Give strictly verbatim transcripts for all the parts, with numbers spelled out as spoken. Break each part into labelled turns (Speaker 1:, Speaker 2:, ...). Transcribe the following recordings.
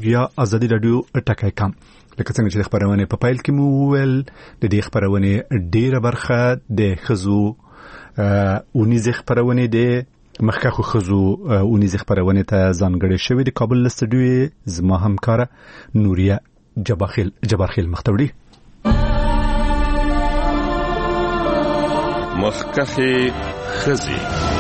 Speaker 1: یا ازادي رادیو ټاکای کم. لکه څنګه چې خبرونه په پایل کې مو ویل د دې خبرونه ډیره برخه د خزو اونیز خبرونه د مخکخو خزو اونیز خبرونه ته ځانګړې شوې د کابل استودیو زما همکار نوریا جبارخیل جبارخیل مختوری.
Speaker 2: مخکخه خزي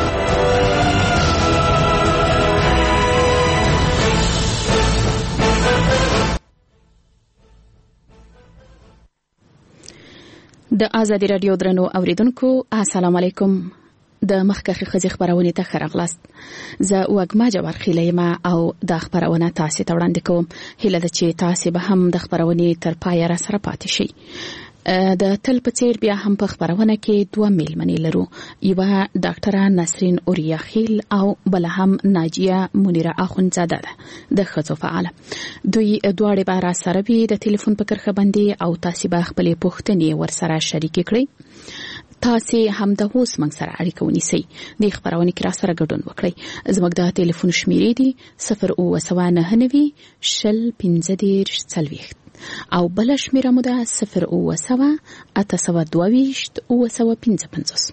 Speaker 3: د آزادی رادیو درنو اوریدونکو السلام علیکم. د مخکخه خزي خبرونه ته خراغلاست. زه وګما جبارخیل یم او د خبرونه تاسو ته وړاندې کوم. هیله ده چې تاسو به هم د خبرونه تر پای را سره پاتې شئ. د تل په څیر بیا هم په خبرونه کې دوه میلمنې لرو. یو ډاکټر نسرین اوریاخیل او بل هم ناجیه منیره اخونزاده ده د ښځو فعاله. دوی دواړه به را سره وي د ټلیفون په کرښه باندې او تاسو به خپل پوښتنې ورسره شریک کړئ. تاسو هم د اوس موږ سره اړیکه ونیسئ. د خبرونه کې را سره ګډون وکړئ. زموږ د ټلیفون شمیرې دي صفر او سبعه نهه نوي شل پنځه دېرش څلوېښت او بل شمیره مو ده صفر او سبعه اته سوه دوه ویشت او سوه پنځه پنځوس.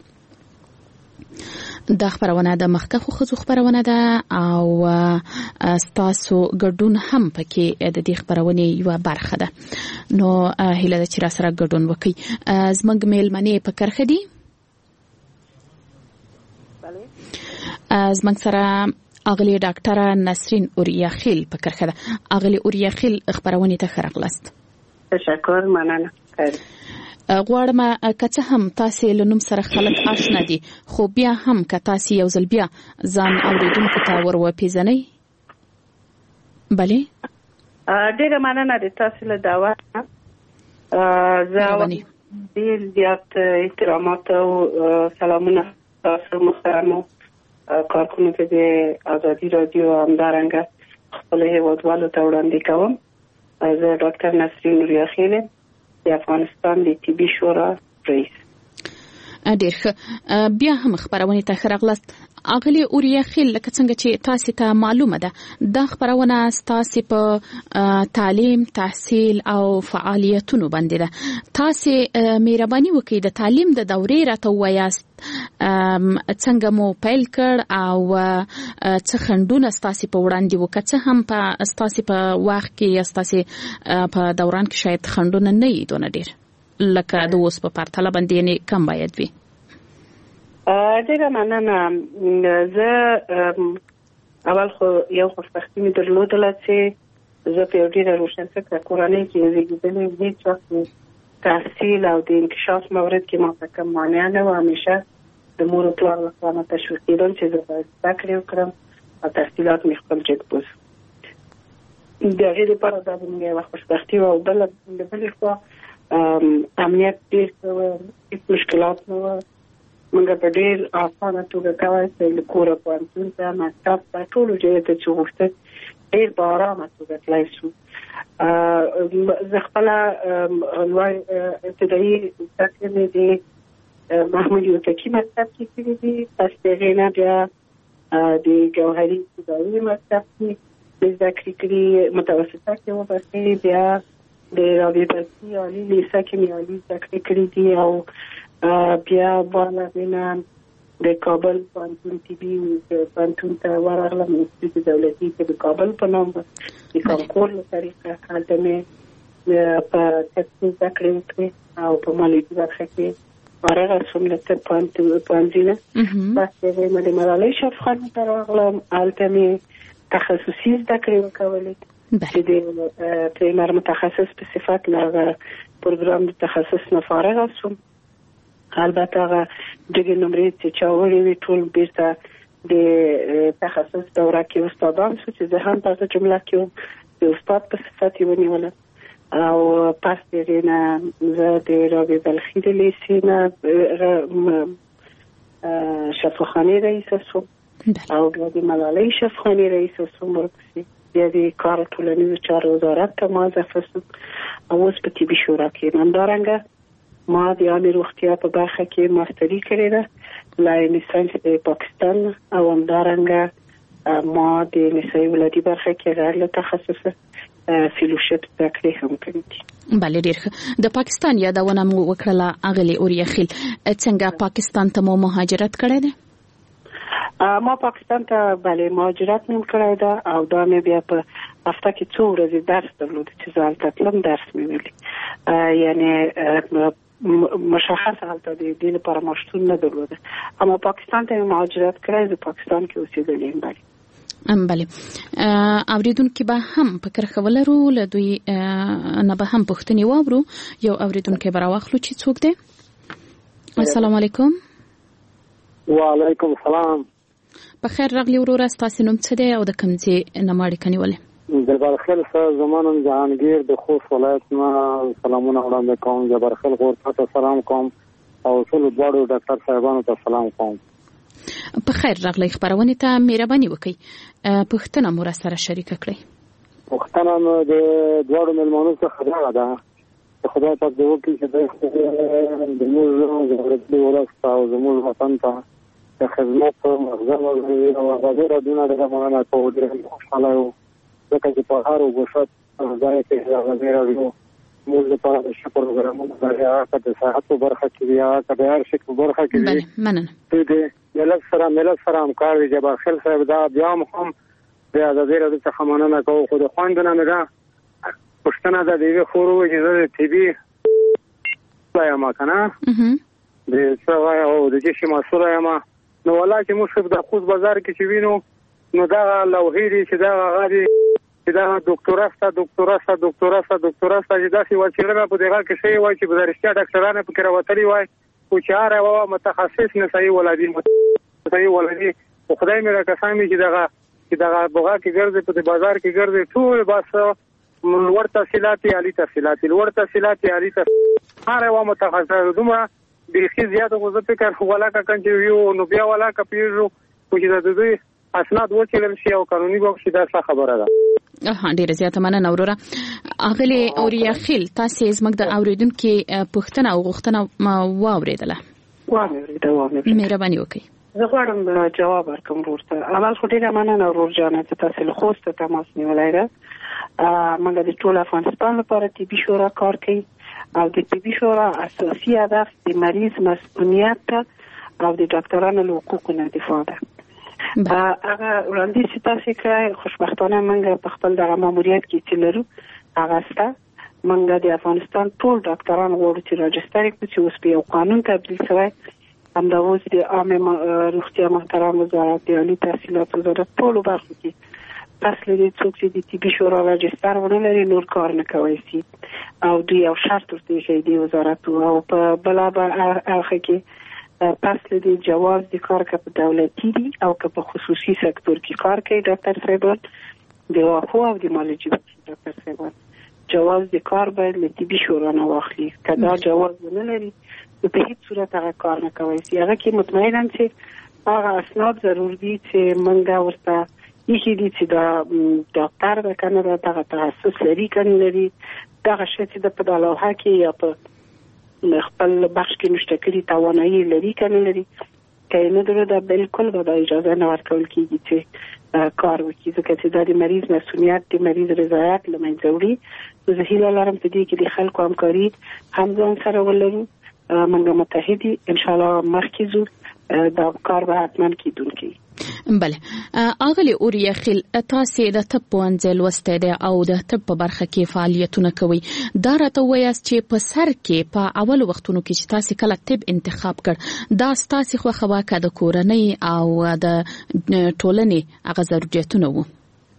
Speaker 3: دا خبرونه د مخکخو خزو خبرونه ده او ستاسو ګډون هم پکې د دې خبرونه یو برخه ده. نو هیله ده چې را سره ګډون وکړي. زموږ میلمنې په کرخه دي.
Speaker 4: بله
Speaker 3: زموږ سره اغلی ډاکټر نسرین اوریاخیل په کرخه ده. اغلی اوریاخیل خبرونه ته خراغلاست.
Speaker 4: تشکر مننه.
Speaker 3: غواړم کته هم تاسو له نوم سره خلک آشنا دي خو بیا هم که تاسو یو ځل بیا ځان اوریدونکو ته ور وپیژنئ. بله
Speaker 4: ډیره مننه د تاسو له دعوت. زه ډیر زیات احترامات او سلامونه تاسو محترمو کارکونکو د آزادی رادیو همدارنګه خپل هیوادوالو ته وړاندې کوم. زه ډاکټر نسرین اوریاخیل د افغانستان د طبي شورا رئیس.
Speaker 3: ډیر ښه. بیا هم خبرونه ته خراغلاست. اغلی اوریاخیل لکه څنګه چې تاسو ته معلومه ده دا خبرونه تاسو په تعلیم تحصیل او فعالیتونو باندې ده. تاسو مهرباني وکړئ د تعلیم د دورې راته وایاست څنګه مو پیل کړ او څه خندونه تاسو په وړاندې وکړه. هم په تاسو په وخت کې تاسو په دوران کې شاید خندونه نه یې دونه ډیر لکه د اوس په پرتله باندې نه کم باید وي.
Speaker 4: ډیره مننه. زه اول خو یو خوشبختي مې درلودله چې زه په یو ډیره روشنفکره کورنۍ کې زیږېدلې. هیڅ وخت تحصیل او د انکشاف مورد کې ما ته کوم مانع نه و. همیشه د مور او پلار لخوا ماته تشویق کېدل چې زه باید زده کړې وکړم او تحصیلات مې خپل جد بوز. د هغې لپاره دا زموږ یوه خوشبختي وه. او بله د بلې خوا امنیت ډېر ښه و، هېڅ مشکلات نه وه. موږ په ډېر اسانه توګه کولی شو له کوره پوهنتون ته مکتب ته ټولو ځایو ته چې غوښتل ډېر په ارامه توګه تللی شو. زه خپله لوړ ابتدایي زده کړې مې د محمود یوسفي مکتب کې کړي دي. پس د هغې نه بیا د ګوهري ابتدایي مکتب کې زده کړې کړي، متوسطه کې وباسي. بیا د رابعه بلخي عالي لیسه کې مې عالي زده کړې کړي دي او بیا بالا بینه د کابل پوهنتون طبي پوهنتون ته ورغلم. انستیتوت دولتي کې د کابل په نام د کانکور له طریقه هلته مې په تحصیل زده کړې وکړې او په مالیاتي برخه کې ورغله شوم له طب پوهنځي نه. بس د هغې نه د ملالۍ شفاخانې ته راغلم. هلته مې تخصصي زده کړې وکولې چې د پریمر متخصص په صفت له هغه پروګرام د تخصص نه فارغه شوم. البته هغه دغه نمرې چې چا وړې وي ټول بیرته د تخصص دوره کې استادان شو چې زه هم په جمله کې د استاد په صفت یې ونیولم. او پس د هغې نه زه د رابعه بلخي د لیسې نه شفاخانې رئیسه شوم او بیا د ملالۍ شفاخانې رئیسه شوم. ورپسې بیا د کار ټولنیزو چارو وزارت ته موظفه شوم او اوس په طبي شورا کې یم. همدارنګه ما د عامې روغتیا په برخه کې ماستري کړې ده له لیسانس د پاکستان او همدارنګه ما د نسایي ولادي برخه کې غیر له تخصص فیلوشپ زده هم کړې دي.
Speaker 3: بله ډیر ښه. د پاکستان یادونه مو وکړله اغلی اوریاخیل، څنګه پاکستان ته مو مهاجرت کړی دی؟
Speaker 4: ما پاکستان ته بله مهاجرت مې کړی ده او دا مې بیا په هفته کې څو ورځې درس درلود چې زه هلته تلم درس مې ویلي، یعنې مشخص هلته د دې لپاره ما شتون نه درلوده، اما پاکستان ته مې مهاجرت کړی، زه پاکستان کې اوسېدلی یم. بله
Speaker 3: ام بله اوریدونکي به هم فکر ولرو، له دوی نه به هم پوښتنې واورو. یو اوریدونکی به راواخلو چې څوک دی. السلام علیکم.
Speaker 5: وعلیکم السلام.
Speaker 3: په خیر راغلی وروره، ستاسو نوم څه دی او د کوم ځای نه ما اړیکه نیولې؟
Speaker 5: د برخل سره زما نوم جهانگیر د خوست ولایت نه سلامونه وړاندې کوم. د برخل غور ته سلام کوم او ټول دواړو ډاکټر صاحبانو ته سلام کوم.
Speaker 3: په خیر راغلی، خبرونه ته مهرباني وکړئ، پوښتنه مو را سره شریک کړئ.
Speaker 5: پوښتنه مو د دواړو مېلمنو څخه دا ده چې خدای پاک دې وکړي چې د موږ د ولست او زموږ وطن ته د خدمت مخزن وګړي او آزادي راډیو د مننه کوو. ډېر خوشاله یو ځکه چې په هر وګړي ځای کې د آزادي راډیو موږ لپاره د شکر پروګرامونه لري، هغه د صحت په برخه کې دی، هغه د هر شي په برخه کې دی.
Speaker 3: مننه.
Speaker 5: دې ملت سره ملت سره همکار دی. جبار خیل صاحب دا بیا هم د آزادي راډیو څخه مننه کوو. خو د خوندونه مې دا پښتنه ده د خورو چې د ټي بي لایم کنه د څه او د چې مسؤل یم نو ولا چې موږ په خوست بازار کې چې وینو نو دا لوهيري چې دا غادي چې دا ډاکټراستا ډاکټراستا ډاکټراستا ډاکټراستا چې دا سی وچیرنه په دغه کې شی وای چې په درشتیا ډاکټرانه په کراوتلی وای او چې هر یو متخصص نه صحیح ولادي صحیح ولادي خدای مې راکسامي چې دا چې دا بوغا کې ګرځي په بازار کې ګرځي ټول بس ورته تفصيلات عالی تفصيلات ورته تفصيلات عالی هر یو متخصص دومره بیخي زیاته غوځه فکر ولا کا کنه یو نو بیا ولا کا پیژو چې د دوی اسناد وکیل شي او قانوني به شي دا څه خبره ده.
Speaker 3: اه ډیره زیاته مننه وروره. اغلی اوریاخیل تاسو زموږ د اوریدونکو پوښتنه او غوښتنه واوریدله.
Speaker 4: واوریدله واوریدله.
Speaker 3: مهرباني وکړئ.
Speaker 4: زه غواړم جواب ورکړم ورته. اول خو ډیره مننه ورور جان چې تاسو له خوست تماس نیولای را. موږ د ټول افغانستان لپاره طبي شورا کار کوي او د طبي شورا اساسي هدف د مریض مسؤلیت او د ډاکټرانو له حقوقو نه دفاع ده. هغه وړاندې چې تاسو کړای خوشبختانه موږ په خپل دغه ماموریت کې چې لرو هغه ستا موږ د افغانستان ټول ډاکټران غواړو چې راجستر کړو چې اوس په یو قانون تبدیل شوی همدا اوس د عامه روغتیا محترم وزارت د عالی تحصیلات وزارت ټول برخو کې پس لري څوک چې د طبي شورا راجستر ونه لري نور کار نه کوي سي او دوی یو شرط ورته شي د وزارت او په بلا برخه کې پس لري جواز د کار کې په دولتي دي او که په خصوصي سکتور کې کار کوي ډاکټر صاحب د واخو او د مالجي ډاکټر صاحب جواز د کار باید له طبي شورا نه واخلي کدا جواز نه لري په هیڅ صورت هغه کار نه کوي سي هغه کې مطمئنم چې هغه اسناد ضروري دي چې منګه ورته یی دي چې دا ډاکټر د کنه دا تخصص لري کنه لري دا شی چې د په دالوه کې یا په خپل بخش کې نشته کړي توانایي لري کنه لري کینه درو دا بالکل به اجازه نه ورکول کیږي چې کار وکړي ځکه چې د مریض مسؤلیت د مریض رضایت لمنځه وړي زه هیله لرم چې دې کې د خلکو همکاري همزون سره ولرو موږ متحدي ان شاء الله مخکې ځو دا کار به حتما کیدونکي.
Speaker 3: بله اغلی اوریاخیل تاسو د طب پوهنځي لوسته ده او د طب په برخه کې فعالیتونه کوي دا راته وایاست چې په سر کې په اول وختونو کې چې تاسو کله طب انتخاب کړ دا تاسو خو خواکه د کورنۍ او د ټولنې هغه ضرورتونه وو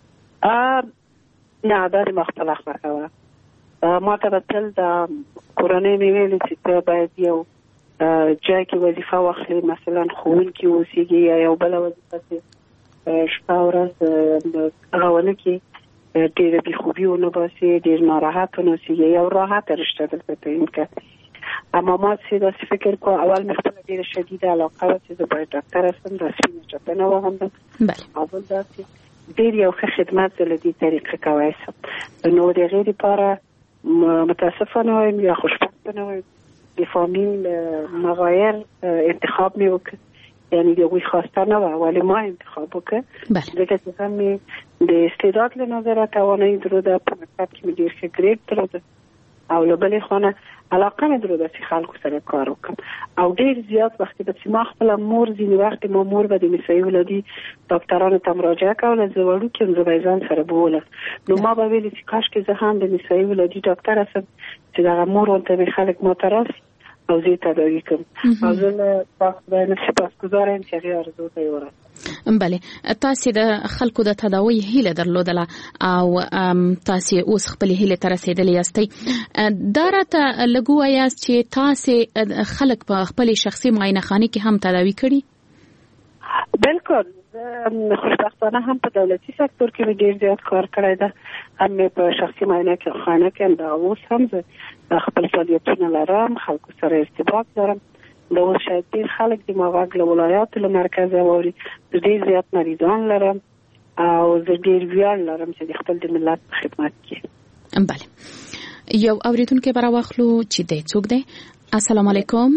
Speaker 4: ا نه دا مختلف راکوه ما ته تل د کورنۍ ویل چې ته باید یو جای کې وظیفه واخلي مثلا ښوونکي اوسېږي یا یو بل وظیفه شپه ورځ هغه کې ډېره بېخوبي ونه باسي ډېر ناراحت ونه اوسېږي یو راحته رشته دلته تعیین کړه اما ما چې داسې فکر کوه اول مې خپله ډېره شدیده علاقه وه چې زه باید ډاکټره شم دا سپینه چپنه وغندم او بل داسې ډېر یو ښه خدمت زه له دې طریقې کولی شم نو د هغې دپاره متاسفه نه وایم یا خوشبخته نه وایم د فامیل مغایر انتخاب می وکړ یعنی یوی خواسته نه و ولی ما انتخاب وکړ ځکه چې هم د استعداد له نظر توانایی درلوده په مکتب کې مې ډېر ښه ګریډ درلوده او له بلې خوا علاقه مې درلوده چې خلکو سره کار وکړم او ډېر زیات وختې به چې ما خپله مور ځینې وخت ما مور به د نسایي ولادي ډاکټرانو ته مراجعه کوله زه وړوکې یم زه به یې ځان سره بولم نو ما به ویلې چې کاشکې زه هم د نسایي ولادي ډاکټره شم چې دغه مور ورته مې خلک ما ته راسي او زه یې تداوي کړم او زه له پاک خدای نه سپاسګزاره یم چې هغې آرزو ته یې ورسوم.
Speaker 3: بله تاسې د خلکو د تداوی هیله درلودله او تاسې اوس خپلې هیلې ته رسېدلې یاستئ. دا راته لږ ووایاست چې تاسې خلک په خپلې شخصي معاینهخانې کې هم تداوي کړي؟
Speaker 4: بلکل زه خوشبختانه هم په دولتي سکتور کې مې ډېر زیات کار کړی ده هم مې په شخصي معاینهخانه کې هم دا اوس هم زه خپل فعالیتونه لرم خلکو سره ارتباط لرم د اوس شاید ډېر خلک د ما غږ له ولایاتو له مرکزه واوري زه ډېر زیات مریضان لرم او زه ډېر ویاړ لرم چې د خپل د ملت په خدمت کې.
Speaker 3: بله یو اورېدونکی به راواخلو چې دی څوک دی؟ السلام علیکم.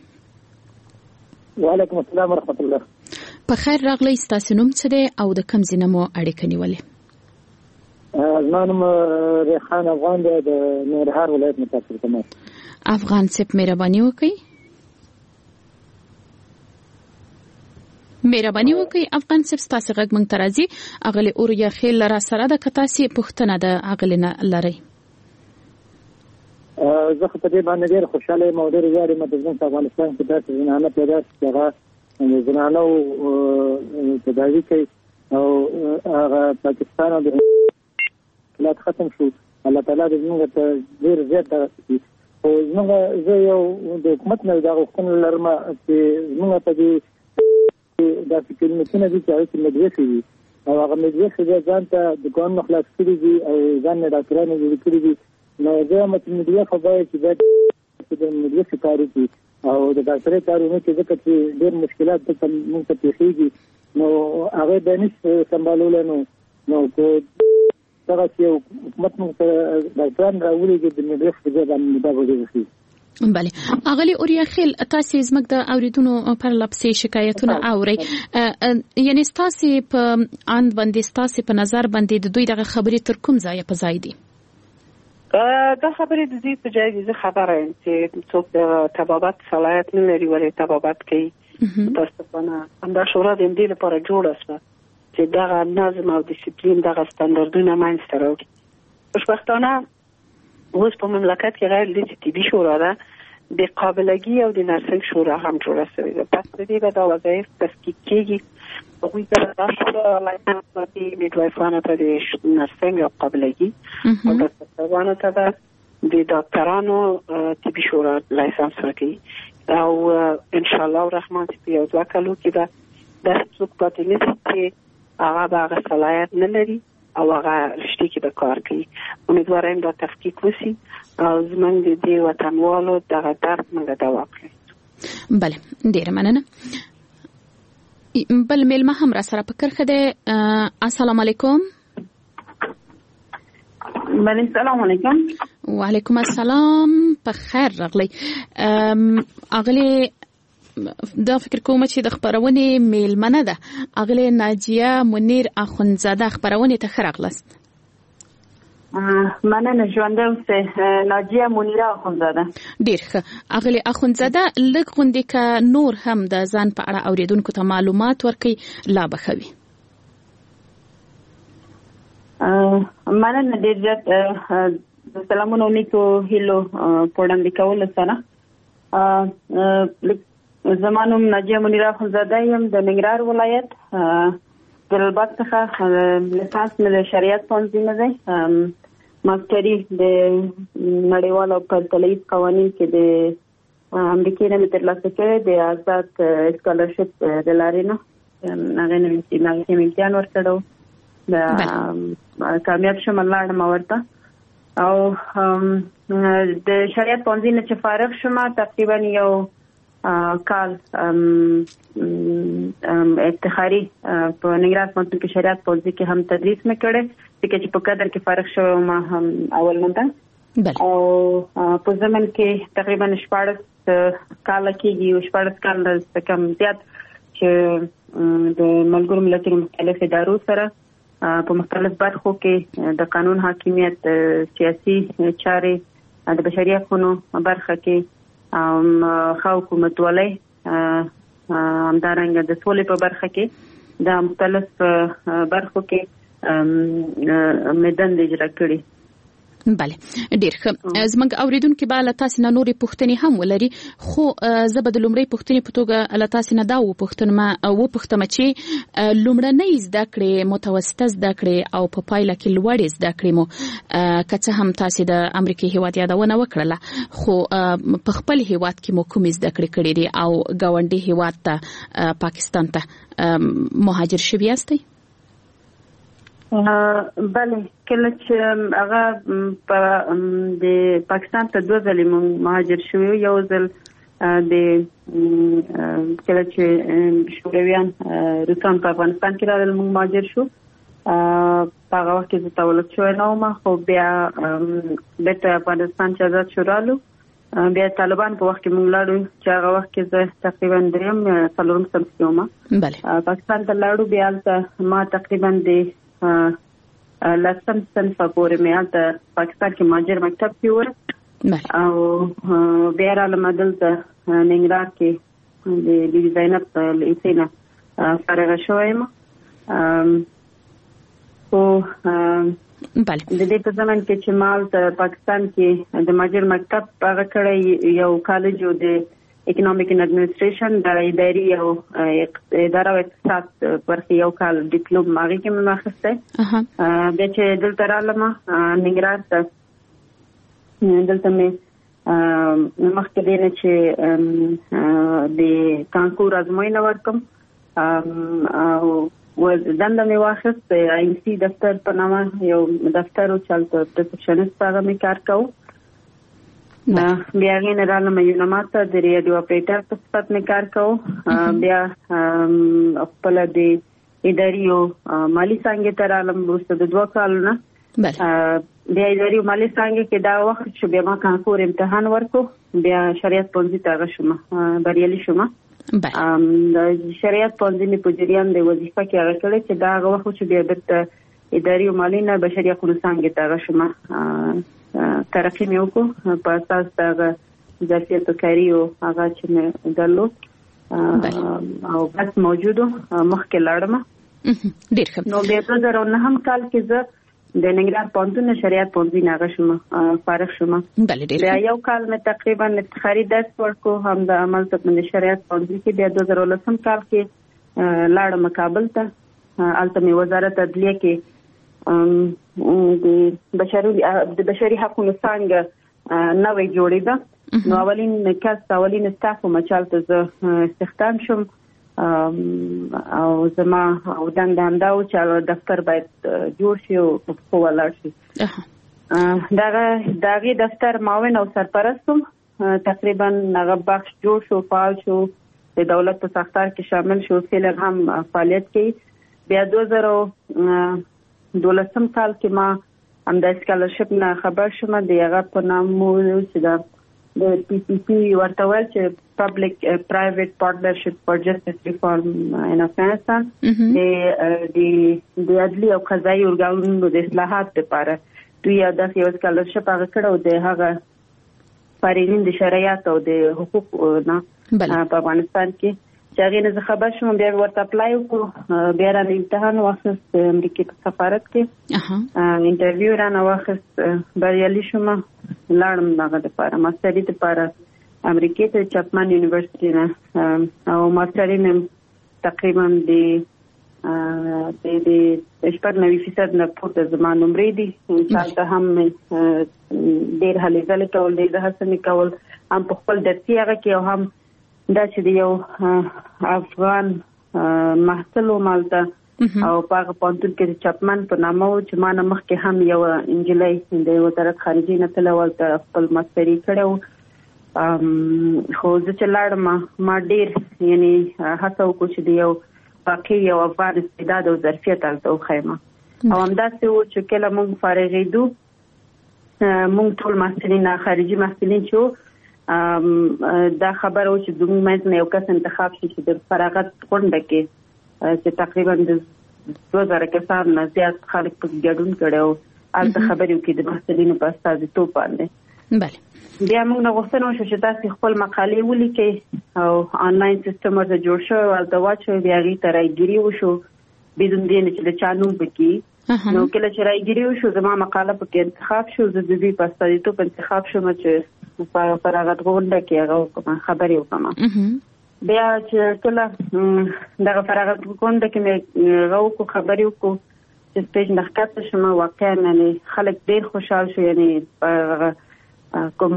Speaker 6: وعلیکم السلام ورحمت الله.
Speaker 3: په خیر راغلی. ستاسو نوم څه دی او د کوم ځای نه مو اړیکه نیولې؟
Speaker 6: زما نوم ریحان افغان دی د ننګرهار ولایت نه تاسو کوم.
Speaker 3: افغان صاحب مهرباني وکړئ مهرباني وکړئ افغان صاحب ستاسو غږ موږ ته راځي. اغلې اوریا خیل را سره ده که تاسې پوښتنه د اغلې نه لرئ؟
Speaker 6: زه خو په دې باندې ډېر خوشحاله یم او ډېر ویاړ یم چې زموږ په افغانستان کې داسې زنانه پیدا شي چې هغه د زنانو تداوي کوي او هغه پاکستان او د حالات ختم شو. الله تعالی دې زموږ ته ډېر زیات دغه کړي او زموږ زه یو د حکومت نه دا غوښتنه لرم چې زموږ په دې داسې کلمتونه دي چې هغه کې مدرسې دي او هغه مدرسې بیا ځان ته دکانونه خلاص کړي دي او ځان نه ډاکټرانو جوړ کړي دي. نو زه یم چې مدیریه خو باید چې باید د مدرسې کار وکړي او د ډاکټرۍ کار ونه کړي ځکه چې ډېر مشکلات دلته موږ ته پېښېږي نو هغه به نشي سمبالولی نو نو که دغسې یو حکومت موږ سره ډاکټران راولېږي د مدرسې په ځای باندې دا به ډېر ښه.
Speaker 3: بله اغلی اوریا خیل تاسې زموږ د اوریدونو پر لپسې شکایتونه اورئ یعنی ستاسې په اند باندې ستاسې په نظر باندې د دوی دغه خبرې تر کوم ځایه په ځای دي؟
Speaker 4: دا خبرې د دې په ځای دي. زه خبره یم چې څوک د طبابت صلاحیت نه لري ولې طبابت کوي. متاسفانه همدا شورا د همدې لپاره جوړه شوه چې دغه نظم او ډیسپلین دغه سټنډرډونه منځته راوړي. خوشبختانه اوس په مملکت کې غیر د طبي شورا ده د قابلګي او د نرسنګ شورا هم جوړه شوې ده. پس د دې به دا وظایف تفکیک کېږي هغوی ته دا شورا لایسنس ورکوي میډوایفانو ته د نرسنګ او قابلګي او ډاکټرانو ته به د ډاکټرانو طبي شورا لایسنس ورکوي او انشاءالله الرحمن چې په یو دوه کالو کې به داسې څوک پاتې نه شي چې هغه به هغه صلاحیت نه لري او هغه رشتې کې به کار کوي. امیدواره یم دا تفکیک وشي او زموږ د دې وطنوالو دغه درد موږ دوا کړي.
Speaker 3: بله ډېره مننه. بل میلمه هم را سره په کرښه دی. السلام علیکم.
Speaker 7: بله السلام علیکم.
Speaker 3: وعلیکم السلام. په خیر راغلی. اغلی دا فکر کوم چې د خبرونې میلمنه ده اغلی ناجیه منیر اخونزاده خبرونې ته ښه راغلاست.
Speaker 7: مننه ژوندی اوسئ ناجیه منیره اخونزاده.
Speaker 3: ډېر ښه اغلی اخونزاده لږ غوندې که نور هم د ځان په اړه اورېدونکو ته معلومات ورکړي لا به ښه وي.
Speaker 7: مننه ډېر زیات د سلامونو نیکو هیلو په وړاندې کولو سره زما نوم ناجیه منیره اخونزاده یم د ننګرهار ولایت جلالباد څخه. لیسانس مې د شریعت پوهنځي نه دی. ماسټري د نړیوال او پرتلیز قوانین کې د امریکې نه مې ترلاسه کړی د آزاد اسکالرشپ د لارې نه. هغې نه مې امتحان ورکړی و کامیاب شوم لاړم ورته او د شریعت پوهنځي نه چې فارغ شوم تقریبا یو کال افتخاري په ننګرهار پوهنتون کې شریعت پوهنځي کې هم تدریس مې کړی ځکه چې په قدر کې فارغ شوی ما هم اول منده او په زمن کې تقریبا شپاړس کاله کېږي او شپاړس کاله څخه کم زیات چې د ملګرو ملتونو مختلف ادارو سره په مختلف برخو کې د قانون حاکمیت، سیاسي چارې، د بشري حقوقو برخه کې ام خو حکومتولۍ، همدارنګه د سولې په برخه کې د مختلف برخو کې میدان اجرا کړی.
Speaker 3: بله ډیر ښه. زموږ اوریدونکو به له تاسو نه نورې پوښتنې هم ولري، خو زه به د لومړۍ پوښتنې په توګه له تاسو نه دا وپوښتم او پوښتم چې لومړنۍ زده کړې، متوسطه زده کړې او په پایله کې لوړې زده کړې مو که څه هم تاسو د امریکا هیواد یادونه وکړله، خو په خپل هیواد کې مو کومې زده کړې کړې دي او ګاونډي هیواد ته پاکستان ته مهاجر شوي یاستئ؟
Speaker 7: بله، کله چې هغه په د پاکستان ته دوه ځلې مونږ مهاجر شوو. یو ځل د کله چې شورویان روسان په افغانستان کې راغلل مونږ مهاجر شو. په هغه وخت کې زه تولد شوی نه وم، خو بیا بیرته افغانستان چې آزاد شو رالو، بیا طالبان په وخت کې مونږ لاړو چې هغه وخت کې زه تقریبا دریم یا څلورم صنف کې وم. بله، پاکستان ته لاړو، بیا هلته ما تقریبا د لسم صنف پورې مې هلته پاکستان کې مهاجر مکتب کې وه او بیا رالم دلته ننګرهار کې د بیبي زینب لیسې نه فارغه شوی یم. خو د دې په زمن کې چې ما هلته پاکستان کې د مهاجر مکتب هغه کړی یو کالج و د اکنامک اینڈ ایڈمنسټریشن د اداري او اداره او اقتصاد برخه یو کال ډیپلوم هغه کې مې واخیسته. بیا چې دلته رالم ننګرهار ته، دلته مې مخکې دی نه چې د کانکور ازموینه ورکم او دنده مې واخیست د آی ام سی دفتر په نامه یو دفتر و چې هلته ریسپشنسټ هغه مې کار کوو. بیا غین رالم یونامات د ریډیو اپریټر په صفت مې کار کوو. بیا خپل د اداري او مالی څنګه ته رالم وروسته د دوه کالونو. بیا اداري او مالی څنګه کې دا وخت چې بیا ما کانکور امتحان ورکو، بیا شریعت پونځي ته شوم، بریالي شوم. د شریعت پونځي مې په جریان د وظیفه کې هغه کړی چې دا هغه وخت چې بیا د اداري او مالی نه بشري حقوقو څنګه ته شوم. ترقی مې وکړو په اساس د ظرفیت کاری او هغه چې مې درلود او بس موجودو مخکې لاړم.
Speaker 3: ډیر ښه.
Speaker 7: نو بیا په زر او نهم کال کې زه د ننګرهار پوهنتون شریعت پوهنځي نه شوم، فارغ شوم. بیا یو کال مې تقریبا افتخاري درس ورکو هم د عمل ته د شریعت پوهنځي کې. بیا د زر او لسم کال کې لاړم کابل ته، هلته مې وزارت عدلیه کې د بشري د بشري حقوقو څنګه نوې جوړېده. نو اولین کس اولین سټاف مچال ته زه استخدام شوم او زما او دنده هم دا و چې دفتر باید جوړ شي او په ولاړ شي. دغه دغه دفتر معاون او سرپرست وم. تقریبا هغه بخش جوړ شو، فعال شو، د دولت په ساختار کې شامل شو، فعلا هم فعالیت کوي. بیا دوه زره دولسم کال کې ما هم د سکالرشپ نه خبر شوم، د هغه په نام مو چې دا د پی پی پی ورته ویل چې پبلک پرایویټ پارټنرشپ فار جسټس ریفارم ان افغانستان، د د عدلي او قضایي ارګانونو د اصلاحات لپاره دوی د یو سکالرشپ هغه کړو د هغه فارغین د شریعت او د حقوق نه په افغانستان کې چې هغه نه خبر شوم. بیا ورته اپلای وکړو، بیا را امتحان واخیست امریکا په سفارت کې، انټرویو را نه واخیست، بریالي شوم. لاړم هغه لپاره ماستري لپاره امریکا ته چپمن یونیورسيټي نه او ماستري مې تقریبا د د د شپږ نوي فیصد نه پورته زما نمرې دي. چې هم ډېر هلې ځلې کول، ډېر هڅه مې کول، هم په خپل درسي هغه کې او هم دا چې د یو افغان محصل مالته او په هغه پوهنتون کې چپمن په نامه و چې ما نه مخکې هم یو انجلۍ د وزارت خارجي نه تلله، ولته خپل ماستري کړی. خو زه چې لاړم ما ډېر یعنی هڅه وکړو چې د یو واقعي یو افغان استعداد او ظرفیت هلته وښیم. او همداسې و چې کله موږ فارغېدو، موږ ټول محصلین خارجي محصلین چې دا خبر او چې د مومنت نه یو کس انتخاب شي چې د فراغت غونډه کې چې تقریبا د دوه زره کسان نه زیات خلک په ګډون کړو البته خبرې وکړي د محصلینو په استازیتوب باندې.
Speaker 3: بله
Speaker 7: بیا موږ نه غوښتنه وشوه چې تاسو خپل مقالې ولیکئ او آنلاین سیستم ورته جوړ شوی او هلته واچوئ بیا هغې ته رایګیري وشو بدون دې نه چې د چا نوم پکې نو کله چې رایګیري وشو زما مقاله پکې انتخاب شو زه د دوی په استازیتوب انتخاب شوم چې په فراغت غونډه کې هغه وکړم خبرې وکړم. بیا چې کله دغه فراغت غونډه کې مې هغه وکړو خبرې وکړو چې سټیج نه ښکته شوم واقعا یعنې خلک ډېر خوشحال شو یعنې کوم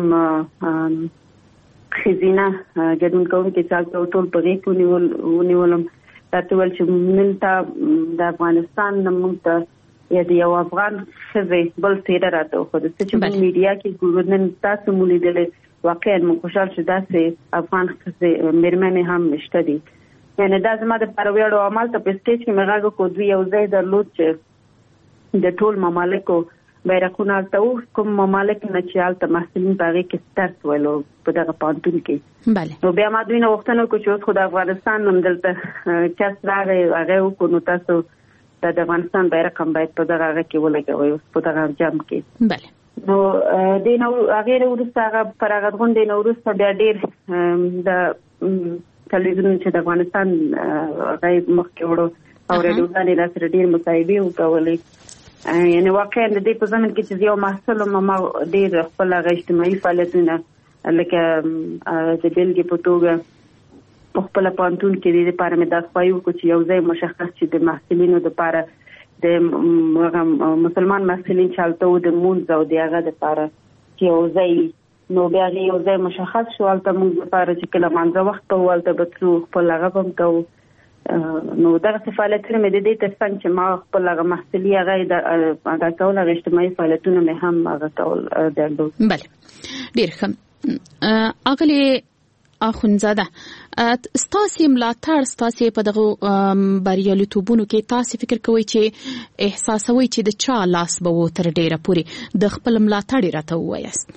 Speaker 7: ښځینه ګډون کوونکي چې هلته ټول په غېږ کې ونیولم راته ویل چې نن ته د افغانستان نه موږ ته یا د یو افغان ښځې بل څېره راته وښوده څه چې موږ میډیا کې ګورو نن تاسو مو لیدلې واقعا موږ خوشحال شو داسې افغان ښځې مېرمنې هم شته دي یعنې دا زما دپاره ویاړ او همالته په سټیج کې مې غږ وکړو دوی یو ځای درلود چې د ټول ممالکو بیرغونه هلته وو کوم ممالک نه چې هلته محصلین په هغې کې درس ویلو په دغه پوهنتون کې نو بیا ما دوی نه غوښتنه وکړو چې اوس خو د افغانستان هم دلته کس راغی هغه وکړو نو تاسو د افغانستان بیرغ هم باید په دغه هغه کې ولګوئ اوس په دغه جام کې. بله نو دې نه هغې نه وروسته هغه فراغت غونډې نه وروسته بیا ډېر د تلویزیون چې د افغانستان هغه مخکې وړو او راډیوګانې راسره ډېر مصاحبې وکولې یعنې واقعا د دې په زمن کې چې یو محصل وم ما ډېر خپل هغه اجتماعي فعالیتونه لکه د بېلګې په توګه په خپله پوهنتون کې د دې لپاره مې دا خوایي وکړو چې یو ځای مشخص چې د محصلینو دپاره د هغه مسلمان محصلین چې هلته وو د مونځ او د هغه دپاره چې یو ځای نو بیا هغې یو ځای مشخص شو هلته مونځ دپاره چې کله مانځه وخت کوو هلته به تلو خپل هغه به هم کوو نو دغه فعالیتونه مې د دې تر څنګ چې ما خپل هغه محصلي هغه ادا کول هغه اجتماعي فعالیتونه مې هم هغه کول درلود.
Speaker 3: بله ډېر ښه اغلې اخونزاده ستاسې ملاتړ ستاسې په دغه بریالیتوبونو کې تاسې فکر کوئ چې احساسوئ چې د چا لاس به و تر ډېره پورې د خپل ملاتړ یې راته ووایاست؟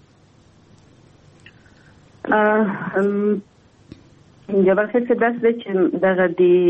Speaker 7: جبرخیل چې داسې دی چې دغه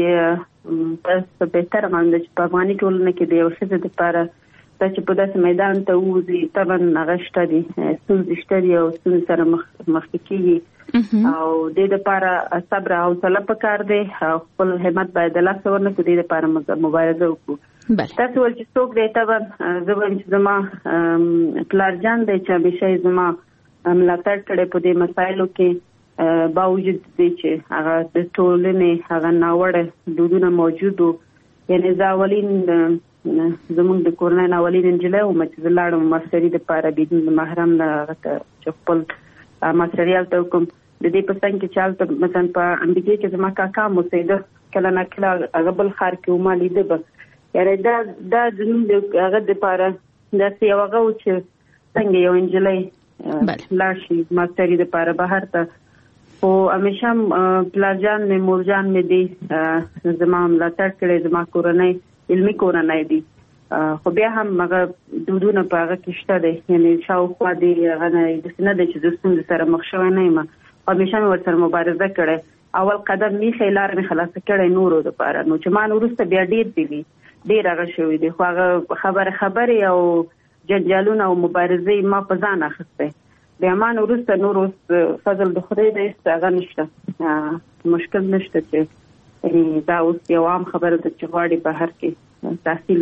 Speaker 7: د تاسو بهتره باندې چې په افغاني ټولنه کې د یو ښځې دپاره دا چې په داسې میدان ته ووځي طبعا هغه شته دي ستونزې شته دي او ستونزې سره مخکې کېږي او دې دپاره صبر او حوصله پکار دی او خپل همت باید د لاسه ورنکړو دې دپاره مبارزه وکړو. تاسو ویل چې څوک دی طبعا زه وایم چې زما پلارجان دی چې همیشه یې زما ملاتړ کړی په دې مسایلو کې باوجود دی چې هغه د ټولنې هغه ناوړه دودونه موجود وو یعنې زه اولین زموږ د کورنۍ نه اولین نجلۍ وم چې زه لاړم ماستري دپاره بدون د محرم نه هغه ته چې خپل ماستري هلته وکړم د دې په څنګ کې چې هلته مثلا په امریکې کې زما کاکا هم اوسېده کله نه کله هغه بل ښار کې وما لیده به یعنې دا دا زموږ د هغه دپاره داسې یو هغه و چې څنګه یو نجلۍ لاړ شي ماستري دپاره بهر ته خو همیشه پلارجان مې مورجان مې دی زما ملاتړ کړی زما کورنۍ علمي کورنۍ دي خو بیا هم هغه دودونه په هغه کې شته دی یعنې شاوخوا دی هغه نه داسې نه دی چې زه ستونزې سره مخ شوی نه یم همیشه مې ورسره مبارزه کړی اول قدم میښی لاره مې خلاصه کړی نورو دپاره نو چې ما نه وروسته بیا ډېر دي وي ډېر هغه شوي دي خو هغه خبرې خبرې او جنجالونه او مبارزې ما په ځان اخیستی بیا ما نه وروسته نور اوس فضل د خدای دی هغه نشته مشکل نشته چې دا اوس یو عام خبره ده چې غواړي بهر کې تحصیل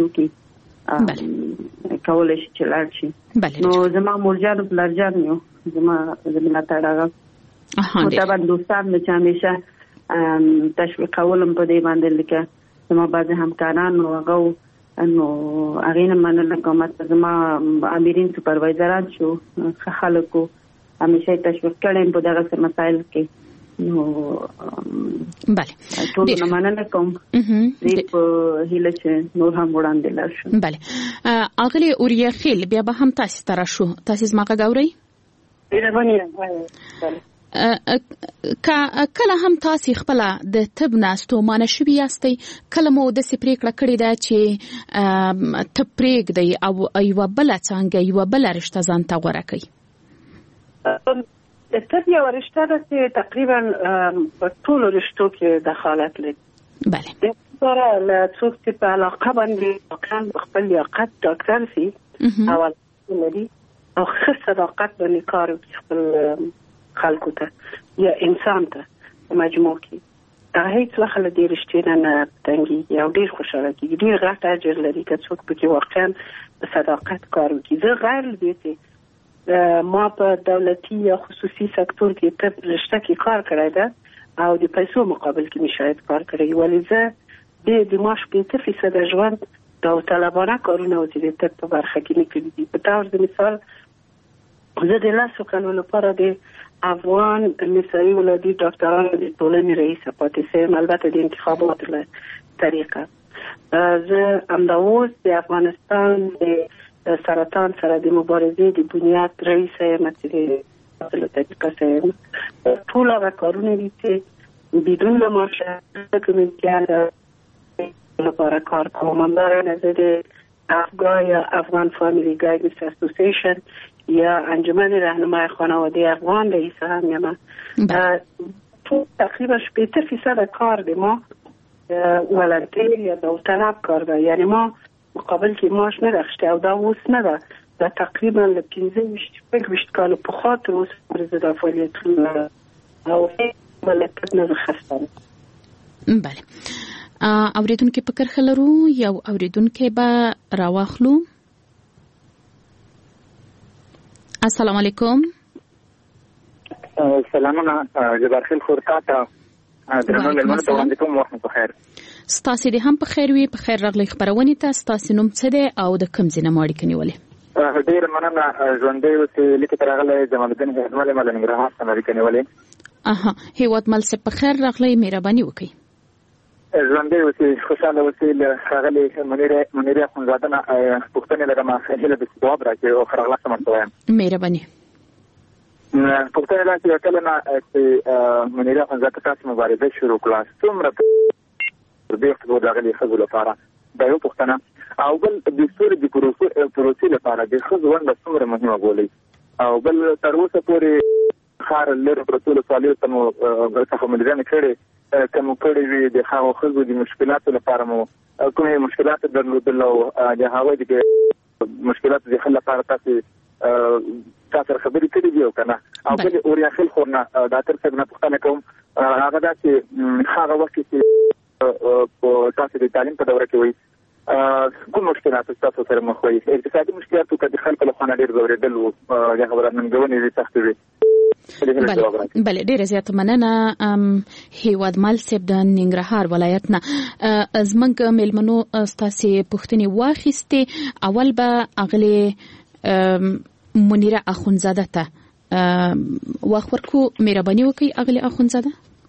Speaker 7: وکړي کولی شي چې لاړ شي نو زما مورجان پلارجان یو زما د ملاتړ هغه خو طبعا دوستان مې چې همیشه تشویقولم په دې باندې لکه زما بعضې همکاران نو هغه نو هغې نه مننه کوم چې زما امرین سوپروایزران شو ښه خلک وو همیشه یې تشویق کړی په دغسې مسایلو کې نو ټولو نه مننه کوم دې په هیله چې نور هم وړاندې لاړ شو.
Speaker 3: بله اغلې اوریا خیل بیا به هم تاسې ته راشو تاسې زما غږ اورئ کله هم تاسې خپله د طب نه ستومانه شوي یاستئ کله مو داسې پرېکړه کړې ده چې طب پرېږدئ او یوه بله څانګه یوه بله رشته ځان ته غوره کړئ؟
Speaker 4: طب یو رشته ده چې تقریبا په ټولو رشتو کې دخالت لري.
Speaker 3: بله.
Speaker 4: سره له څوک چې په علاقه باندې واقعا خپل لیاقت ډاکټر سي او لري او ښه صداقت باندې کار کوي خپل خلکو ته یا انسان ته په مجموع کې هغه هیڅ وخت له دې رشتې نه تنګي او ډیر خوشاله کیږي. ډیر غټ اجر لري که څوک پکې واقعا په صداقت کار کوي. زه غیر دې ما په دولتي یا خصوصي سکتور کې په رشته کې کار کړی ده او د پیسو مقابل کې مشاهد کار کړی ولی زه د د ماش په فیصد ژوند د طلبانه کارونه او د تر په برخه کې نه کړی دي. په تاسو د مثال زه د لاسو کلو لپاره د افغان نسایي ولادي ډاکټرانو د ټولنې رئیس پاتې سم البته د انتخاباتو له طریقه. زه همداوس د افغانستان د سرطان سره د مبارزې د بنیاد رئیس یم چې د طریقه سم ټول هغه کارونه دي چې بدون معاش کمیټه لپاره کار کوم. همدارنګه زه د افغان یا افغان فامیلی گایدنس اسوسییشن یا انجمن راهنمای خانواده افغان رئیس هم یم. تقریبا شپږ فیصد کار د ما ولنتیر یا داوطلب کار ده، یعنی ما مقابل کې معاش نه راخسته او دا اوس نه ده. دا تقریبا له پنځه ویشت کالو په خاطر اوس پرې د فعالیتونو او ملکت نه خستم.
Speaker 3: بله. اوریدونکو په کرخه لرو یو اوریدونکو به راواخلو. السلام علیکم.
Speaker 8: سلامونه جبارخیل خورتا ته درنو ملمنو ته وړاندې کوم. وخت په خیر.
Speaker 3: ستاسو دې هم په خیر وي. په خیر راغلی خبرونه ته. ستاسو نوم څه دی او د کوم ځای نه ماړی کنيولې؟
Speaker 8: ډیر مننه. ژوندۍ اوسې لیکي تر هغه جمال الدین هزمل مل ننګرهار څخه ماړی کنيولې. اها
Speaker 3: هیواد مل څه په خیر راغلی. مهرباني وکړئ.
Speaker 8: ژوندۍ اوسې خوشاله اوسې له هغه منیره منیره خونزادنه پښتنې لرم هله د جواب راکې او خرغلا سمته.
Speaker 3: مهرباني.
Speaker 8: پښتنې راځي کله نه چې منیره خونزاده تاسو مبارزه شروع کړه څومره د دې په دغه خزو لپاره دا یو پښتنه او بل د سوري د پروسې لپاره د خزو ونده څومره مهمه بولي او بل تر اوسه پورې خار لر پروتول سوالو ته مو څه مليانه کړي کوم کړي وي د هغو خزو د مشکلاتو لپاره مو کومه مشکلات درلودل او د هغو د مشکلات د حل لپاره تاسو تاسو خبرې کړې دي او کنه او بل اوریا خل خورنه دا تر څنګه نه پښتنه کوم هغه دا چې هغه وخت چې په تاسو د تعلیم په دوره کې وي کوم مشکلات تاسو سره مخ وي؟ اقتصادي مشکلات او د خلکو له خوا ډیر زوریدل او د خبرو ننګونې دي سخت وي.
Speaker 3: بله بله ډیره زیاته مننه. هیواد مال سیب د ننګرهار ولایت نه زمنګ ملمنو ستاسو پښتني واخیسته. اول به اغلی منیره اخونزاده ته واخ ورکو. مهرباني وکړئ اغلی اخونزاده.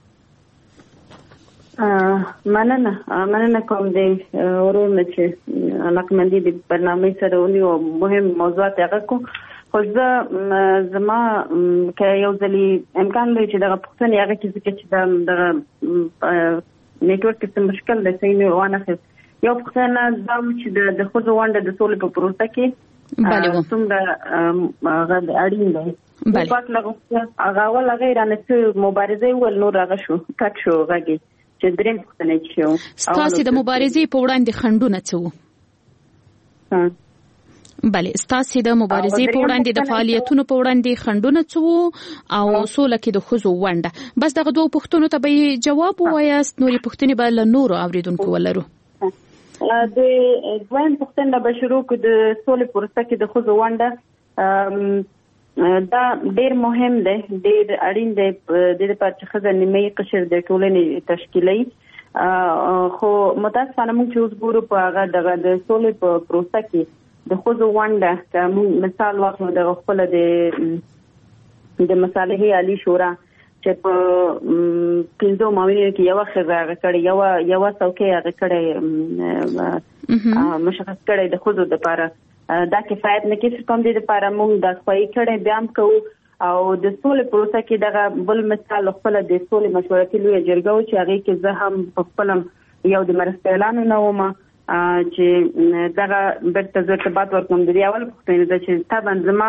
Speaker 7: مننه مننه کوم دی ورونه چې علاقمندي د برنامه سره ونی او مهم موضوعات هغه کو خو زه زما که یو ځلې امکان لري چې دغه پښتنې هغه کې چې د نیټورک کې مشکل دی صحیح نه وانه یو پښتنه دا چې د خود وانده د سولې په پروسه کې
Speaker 3: بله
Speaker 7: څومره هغه اړین دی. بله پات لغه هغه ول غیر نه مبارزه ول نور هغه شو کټ شو غږی چې دریم پښتنه شو.
Speaker 3: ستاسو د مبارزې په وړاندې خندونه څه وو؟ بله ستاسو د مبارزې په وړاندې د فعالیتونو په وړاندې خندونه څه وو او سوله کې د خزو ونده؟ بس دغه دوه پښتنو ته به جواب وایاست. نوري پښتنې به له نورو اوریدونکو ولرو.
Speaker 7: د دویم پښتنه به شروع کو د سولې پروسه کې د خزو ونده دا ډیر مهم دی، ډیر اړین دی د دې لپاره چې خزه نیمه قشر د ټولنې تشکیلي. خو متاسفانه موږ چې اوس ګورو په هغه دغه د سولې په پروسه کې د خزو ونده کوم مثال واخلو د خپل د د مصالحې عالی شورا چې په پنځو ماوینه کې یو خزه غکړی یو یو څوکۍ غکړی مشخص کړی د خزو لپاره دا کفایت نه کیږي کوم دي لپاره موږ د خپای کړه بیان کوو او د سولې پروسه کې دغه بل مثال خپل د سولې مشورتي لوی جرګه چې هغه کې زه هم په خپلم یو د مرستې اعلان نه وم چې دغه برته ارتباط ورکوم د اول پښتنې چې طبعا زما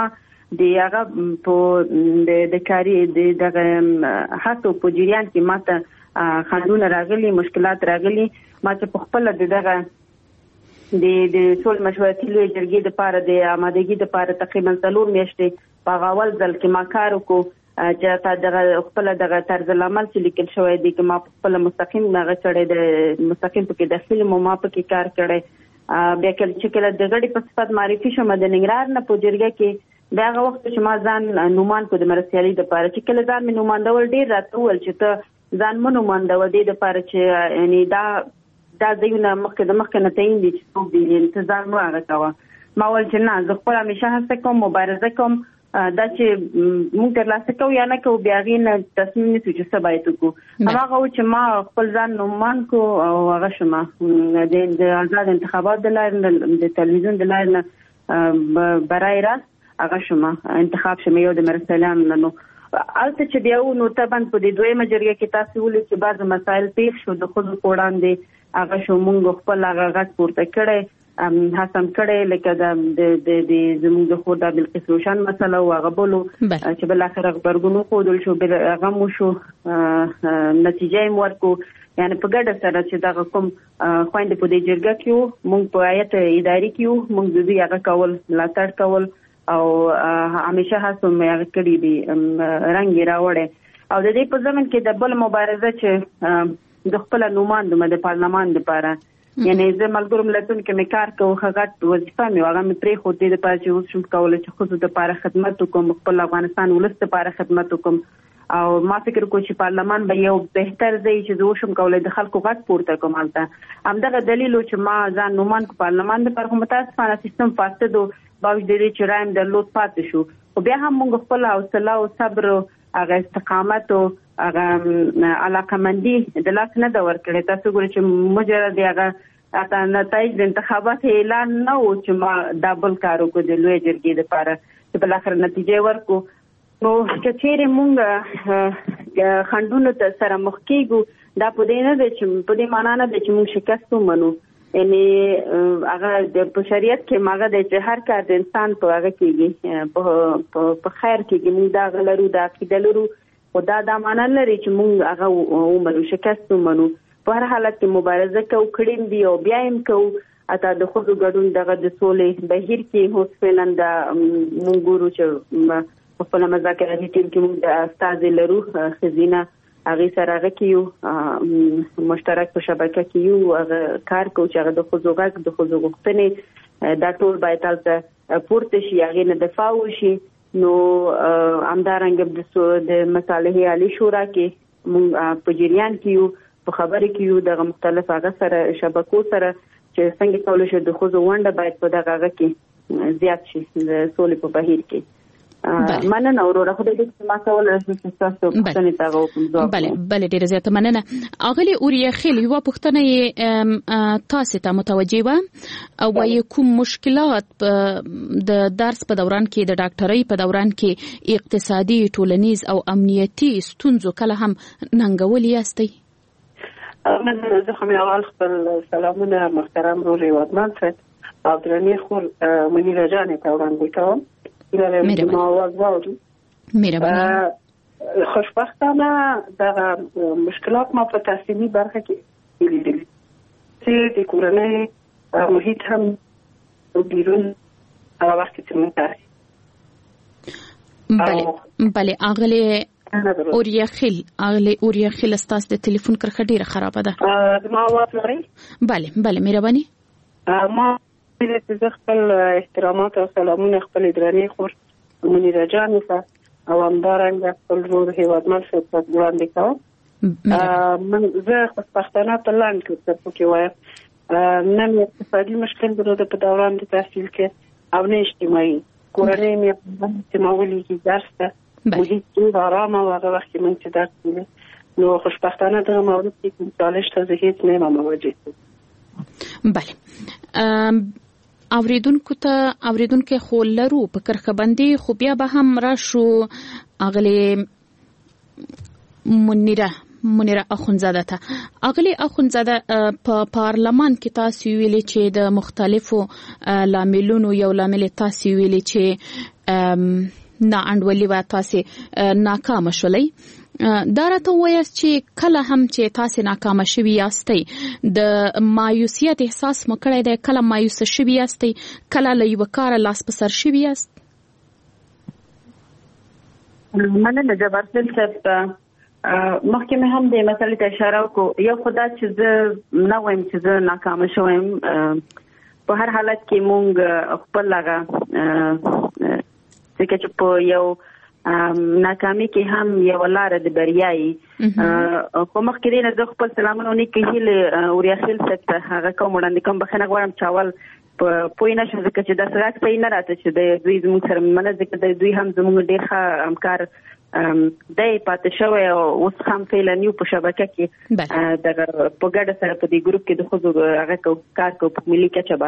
Speaker 7: د هغه په د کاری د دغه هڅو په جریان کې ماته خنډونه راغلي، مشکلات راغلي. ما چې په خپل دغه د د ټول مشورتي لوی جرګې د لپاره د آمادګۍ د لپاره تقریبا څلور میاشتې په اول ځل کې ما کار وکړو چې تا دغه خپل دغه طرز العمل چې لیکل شوی دی چې ما خپل مستقیم دغه چړې د مستقیم په کې د فلم ما په کې کار کړی. بیا کله چې کله د غړي په صفت معرفي شوم د ننګرهار نه په جرګه کې دا هغه وخت چې ما ځان نومان کو د مرستيالي د لپاره چې کله ځان مې نوماندول ډیر راته ول چې ته ځان مونږ نوماندول دی د لپاره چې یعنی دا دا دونه مخکې د مخکې نه تعین دي چې څوک دی انتظار مو هغه کاوه. ما ول چې نه زه خپل همیشه هڅه کوم مبارزه کوم دا چې موږ ترلاسه کوو یا نه کوو بیا غي نه تصمیم نیسو چې څه باید وکړو. هغه چې ما خپل ځان نومان کو او هغه شمه د آزاد انتخابات د لارې د تلویزیون د لارې نه برای راست هغه شمه انتخاب شمه یو د مرستیالان نو البته چې بیا نو تبان په دې دویمه جرګه کې تاسو ولې چې بعض مسایل پیښ شو د خود وړاندې هغه شو موږ خپل هغه غږ پورته کړی حسن کړي لکه د د د زموږ د خور د بلقیس روشن مسله او هغه بولو چې بل اخر خبرګونو خودل شو بل هغه مو شو نتیجه یې ورکو یعنی په ګډه سره چې دا کوم خويند په دې جرګه کې موږ په آیت اداري کې موږ د دې هغه کول ملاتړ کول او همیشه هڅه مې هغه کړې دي رنګ راوړې او د دې په ځمن کې د بل مبارزه چې د خپل نوماند د پارلمان لپاره یعنی زه ملګرو ملتونو کې مې کار کوم هغه وظیفه مې هغه مې پرې خو دې لپاره چې اوس شم کولای چې خود د لپاره خدمت وکم خپل افغانستان ولست لپاره خدمت وکم او ما فکر کوم چې پارلمان به یو بهتر ځای چې زه شم کولای د خلکو غږ پورته کوم البته همدغه دلیل چې ما ځان نومان کو پارلمان لپاره کوم متاسفانه سیستم فاسد او باوجود دې چې رایم د لوت پاتې شو او بیا هم موږ خپل حوصله او صبر هغه استقامت او هغه علاقمندي د لاس نه دا ورکړی. تاسو ګورئ چې مجرد هغه اته نتایج د انتخابات اعلان نه و چې ما ډبل کارو کو د لوی جرګې لپاره چې بل اخر نتیجه ورکو نو چې چیرې مونږ خندونو ته سره مخ کېږو دا په دې نه دی چې په دې معنا نه دی چې مونږ شکست ومنو یعنی هغه د شریعت کې ماغه د هر کار د انسان په هغه کېږي په په خیر کېږي مونږ دا غلرو دا عقیده لرو خدا دا معنا لري چې مونږ هغه ومنو شکست ومنو په هر حالت کې مبارزه کوو کړیم دی او بیا هم کوو اته د خود ګډون دغه د سولې بهیر کې هوس فعلن د مونږ ګورو چې په خپل مذاکراتي ټیم کې مونږ د استاد لرو خزینه هغه سره هغه کیو مشترک په شبکه کې یو هغه کار کوي چې هغه د خوځوګک د خوځوغښتنې دا ټول باید تاسو پورته شي هغه نه دفاع وشي نو همدارنګه د مصالحې عالی شورا کې مونږ په جریان کې یو په خبرې کې یو د مختلف هغه سره شبکو سره چې څنګه کولای شي د خوځو ونده باید په دغه هغه کې زیات شي د سولې په بهیر کې مننه اورور خو دې ما کول چې تاسو پښتنې تاغو کوم
Speaker 3: بله بله ډیره زیاته مننه. اغلی اوریا خیل یو پښتنې تاسو ته متوجي و او وايي کوم مشکلات د درس په دوران کې د ډاکټرۍ په دوران کې اقتصادي ټولنیز او امنیتي ستونزو کله هم ننګول یاستئ؟
Speaker 4: من زه خو مې اول خپل سلامونه محترم روري وادمان سید او درنې خور منیره جانې ته وړاندې کوم.
Speaker 3: مهرباني.
Speaker 4: خوشبختانه د مشکلات ما په تحصیلي برخه کې لیدل چې د کورنۍ محیط هم بیرون هغه وخت چې موږ
Speaker 3: بله بله اغلی اوریا خیل اغلی اوریا خیل استاس د ټلیفون کرخه ډیره خرابه ده.
Speaker 4: ما واټ لري.
Speaker 3: بله بله مهرباني.
Speaker 4: ما د خپل احترامات او سلامونه خپل درنې خور منیره جان ته او همدارنګه خپل ورور هیوادمل څخه وړاندې کوم. من زه خوشبختانه په لاندې کې څه کې وایم نن اقتصادي مشکل درلود په دوران د تحصیل کې او نه اجتماعي کورنۍ مې اجتماعي کې درس ته محیط ډېر آرامه او هغه وخت کې من چې درس کوي نو خوشبختانه دغه مورد کې کوم چالش ته زه هیڅ نه یم مواجه.
Speaker 3: بله اوریدونکو ته اوریدونکو خو لرو په کرخه باندې خو بیا به هم راشو اغلی منیره منیره اخونزاده ته اغلی اخونزاده په پارلمان کې تاسو ویلي چې د مختلفو لاملونو یو لامل تاسو ویلي چې نا انډولي و تاسو ناکام شولې دا راته وایي چې کله هم چې تاسو ناکام شوي یاستئ د مایوسیت احساس مکړی دی کله مایوس شوي یاستئ کله له یو کار لاس په سر شوي یاست
Speaker 7: مننه جبارخیل صاحب مخکې مې هم د مسلې ته اشاره وکړه یو خدای چې زه نه وایم چې زه ناکام شوم په هر حالت کې مونږ خپل لغه ځکه چې په یو ناکامي کې هم یو لار د بریایي خو مخکې نه زه خپل سلامونه نیکه هیله اوریاخیل څخه هغه کوم وړاندې کوم بخنه غواړم چاول په پوینه شو ځکه چې د سړک صحیح نه راته چې د دوی زموږ سره منځ کې د دوی هم زموږ ډېر ښه همکار دای پاتې شوی او اوس هم فعلا یو په شبکه کې د په ګډه سره په دې ګروپ کې د خو هغه کار کو په ملي کچه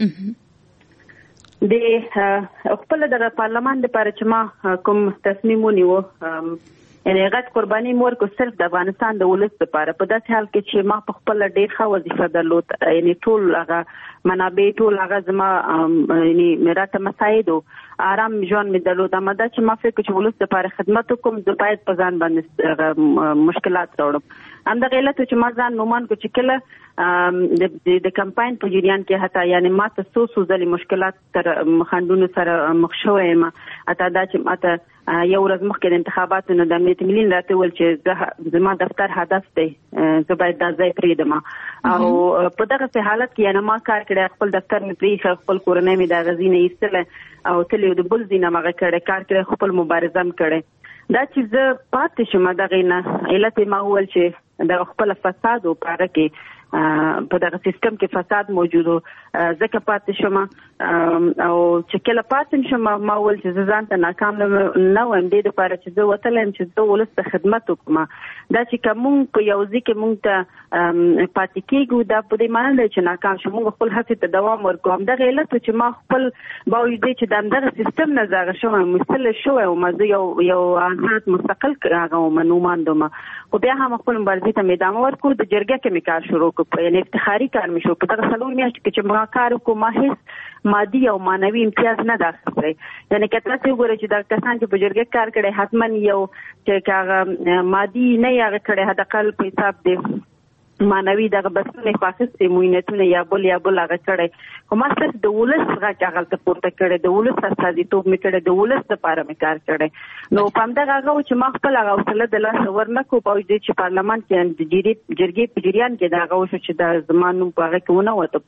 Speaker 7: باندې د خپل د پارلمان لپاره چې ما کوم تصمیم ونیو یعنی غټ قرباني مور کو صرف د افغانستان د ولس لپاره په داسې حال کې چې ما په خپل ډېر ښه وظیفه درلود یعنی ټول هغه منابع ټول هغه زما یعنی مراته مساعدو آرام ژوند مې درلود اما دا چې ما فکر چې ولس لپاره خدمت وکم د باید په ځان باندې مشکلات راوړم هم د غلط چې ما ځان نومان کو چې کله د د کمپاین په جریان کې حتی یعنی ما ته څو څو ځلې مشکلات تر مخاندونو سره مخ شوې ما اته دا چې ماته یو ورځ مخکې د انتخاباتو د امنیت ملي راته ول چې زما دفتر هدف دی زه باید دا ځای پرېږدم او په دغه حالت کې یعنی ما کار کړی خپل دفتر مې پرېښی خپل کورنۍ مې د غزینه ایستله او تل یو د بل ځینه مغه کړی کار کړی خپل مبارزه هم کړی دا چې زه پاتې شم دغه نه علت ما ول چې د خپل فساد او پاره کې په دغه سیستم کې فساد موجود ځکه پاتې شم او چې کله پاتې شم ما ول چې ځان ته ناکام نه وم د لپاره چې زه وتلم چې زه ولست خدمت وکم دا چې کوم په یو ځکه مونږ ته پاتې کېږو دا په دې معنی چې ناکام شوم خپل هڅې ته دوام ورکوم دا غلط چې ما خپل باوجود چې دغه سیستم نه زغ شوم مستل شو او مزه یو یو آزاد مستقل هغه منوماندم خو بیا هم خپل مبارزې ته میدان ورکو د جرګه کې میکار شروع په یعنی افتخاري کار مې شو په دغه څلور میاشتې کې چې ما کار وکړم ما هیڅ مادي او مانوي امتیاز نه داخلي یعنی کله چې وګورئ چې دا کسان چې په جرګه کار کړي حتما یو چې هغه مادي نه یې کړي هدا کل په حساب دی مانوي دغه بسنه خاصه موینتونه یا بل یا بل هغه کړي خو ما ستاسو د ولس هغه هغه ته پورته کړي د ولس استازیتوب مې کړي د ولس لپاره مې کار کړي نو پام دا هغه چې ما خپل هغه وسله د لاس ورنکو په دې چې پارلمان کې د جرګې په جریان کې دا هغه وشو چې د زمانو په هغه کې ونه وته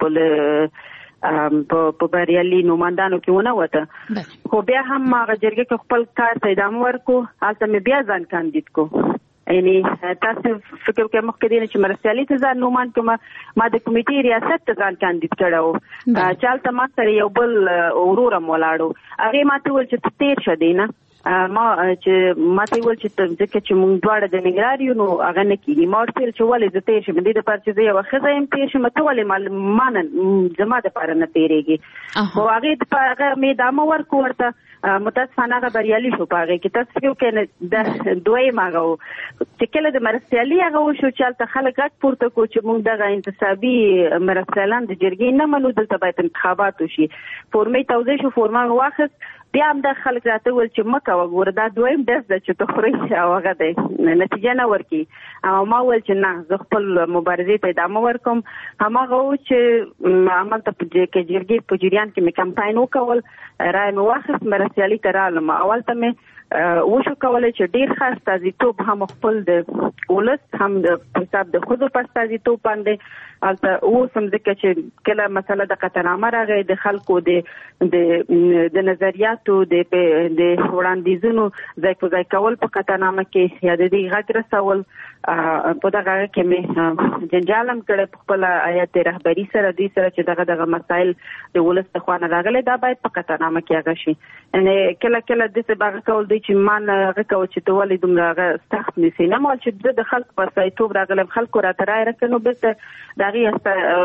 Speaker 7: په په بریالي نوماندانو کې ونه وته خو بیا هم هغه جرګې کې خپل کار ته ادامه ورکو هلته مې بیا ځان کاندید کو یعنی تاسو فکر کوم مخکې چې مرسیالي ته ځان نومان کوم ما د کمیټې ریاست ته ځان کاندید کړو چالت ما سره یو بل اورورم ولاړو هغه ماته ول چې تیر شدی نه ما چې ماته ول چې ځکه چې مونږ دواړه د نګراریو نو هغه نه کیږي ما ورته چې ولې د تیر شم د دې لپاره چې یو خزه يم تیر شم ته ولې مان زما د لپاره نه تیریږي خو هغه د هغه مې دامه ورکو ورته متاسفانه هغه بریالي شو پاره کې تاسو یو کې د دوی ماغو چې کله د مرسیالي هغه شو چې تل خلک غټ پورته کو چې موږ دغه انتصابي مرسیالان د جرګې نه منو دلته باید انتخابات وشي فورمې توزیع شو فورما واخص بیا هم د خلک راته ول چې مکه وګوره دا دویم درس د چې تخري او هغه د نتیجه نه ورکی او ما ول چې نه زه خپل مبارزې ته ادامه ورکوم هماغه چې عمل ته کې جرګې په جریان کې مې کمپاین وکول راي مې واخص مرسیالي ته رالم اول ته مې وشو کولای چې ډیر خاص تازیتوب هم خپل د ولس هم د حساب د خود په تازیتوب باندې البته او سم ځکه چې کله مسله د قطعنامه راغی د خلکو د د نظریاتو د د وړاندیزونو ځای په ځای کول په قطعنامه کې یا د دې غږ رسول په دغه کې مې جنجالم کړ په خپل آیت رهبری سره دې سره چې دغه دغه مسایل د ولس ته خوانه راغلي دا باید په قطعنامه کې هغه شي ان کله کله د څه باغ کول دی چې مان هغه کو چې ته ولې دومره سخت نسی نه مال چې د خلک په سایتوب راغلم خلکو را ترای راکنو به دغه است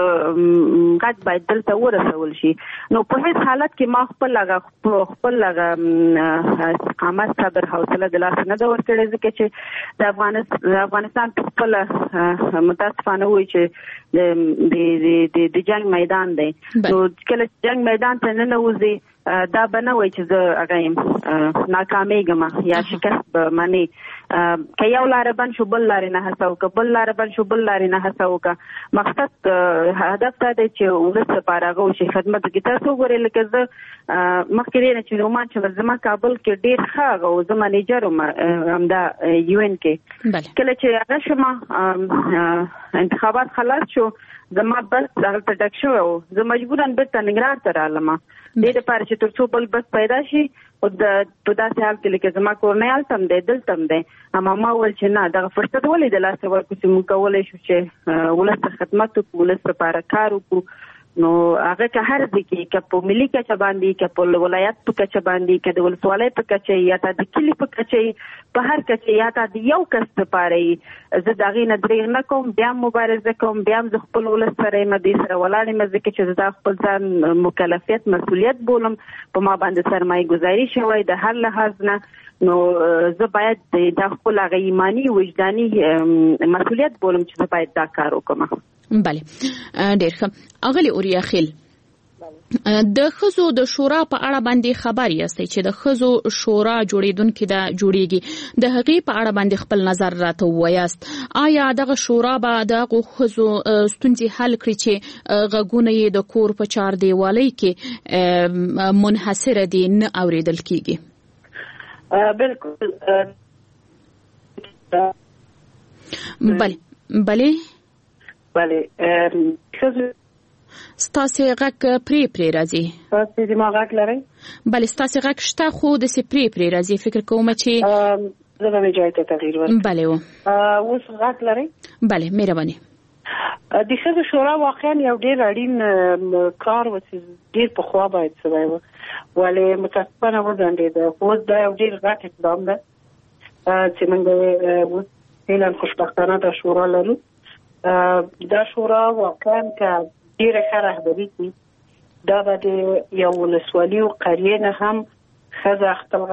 Speaker 7: غږ باید دلته ورسول شي نو په هیڅ حالت کې ما خپل هغه خپل هغه استقامت صبر حوصله د لاس نه دا ورکړې ځکه چې د افغانستان افغانستان خپل متاسفانه وایي چې د د د جنگ میدان دی نو کله جنگ میدان ته نه نوځي دا بنوي چې زه هغه يم ناکامېږم یا شکست به مني که یو لار بند شو بل لار نه هڅه وکړه بل لار بند شو بل لار نه هڅه وکړه مقصد هدف دا دی چې ولس لپاره هغه وشي خدمت کې تاسو وګورئ لکه زه مخکې نه چې رومان چې زما کابل کې ډېر ښه هغه و زه منیجر وم همدا یو ان کې کله چې هغه شوم انتخابات خلاص شو زما بس هغلته ډک شوی و زه مجبوراً بیرته ننګرهار ته رالم دې دپاره چې تر څو بل بس پیدا شي او په داسې حال کې لکه زما کورنۍ هلته هم دی دلته هم دی اما ما وویل چې نه دغه فرصت ولې د لاسه ورکړو چې موږ کولی شو چې ولس ته خدمت وکړو ولس لپاره کار وکړو نو هغه که هر ځای کې که په ملي کچه باندې که په ولایت په کچه باندې که د ولسوالۍ په کچه یا تا د کلي په کچه په هر کچه یا تا د یو کس لپاره زه د هغې نه دریغ نه کوم بیا هم مبارزه کوم بیا هم زه خپل ولس سره یم دې سره ولاړ یم ځکه چې زه دا خپل ځان مکلفیت مسؤلیت بولم په ما باندې سرمایه گذاري شوی د هر لحاظ نه نو زه باید دا خپل هغه ایماني وجداني مسؤلیت بولم چې زه باید دا کار وکړم.
Speaker 3: بله ډېر ښه اغلې اوریا خیل د ښځو د شورا په اړه باندې خبر یاستئ چې د ښځو شورا جوړیدونکې ده جوړیږي د هغې په اړه باندې خپل نظر راته ووایاست آیا دغه شورا به د هغو ښځو ستونزې حل کړي چې غږونه یې د کور په چار دیوالۍ کې منحصره دي نه اورېدل کیږي؟
Speaker 7: بالکل
Speaker 3: بله بله
Speaker 7: بله
Speaker 3: ستاسې غږ پرې پرې راځي
Speaker 7: ستاسې زما غږ لرئ؟
Speaker 3: بله ستاسې غږ شته خو داسې پرې پرې راځي فکر کوم چې
Speaker 7: زه به مې ځای ته تغییر ورکړم.
Speaker 3: بله و
Speaker 7: اوس غږ لرئ؟
Speaker 3: بله مهرباني.
Speaker 7: د ښځو شورا واقعا یو ډېر اړین کار و چې ډېر پخوا باید سوی و ولې متاسفانه وځنډېده خو اوس دا یو ډېر غټ اقدام ده چې موږ اوس فعلا خوشبختانه دا شورا لرو. دا شورا واقعا که ډېره ښه رهبري کړي دا به د یو ولسوالي او قریې نه هم ښځه خپل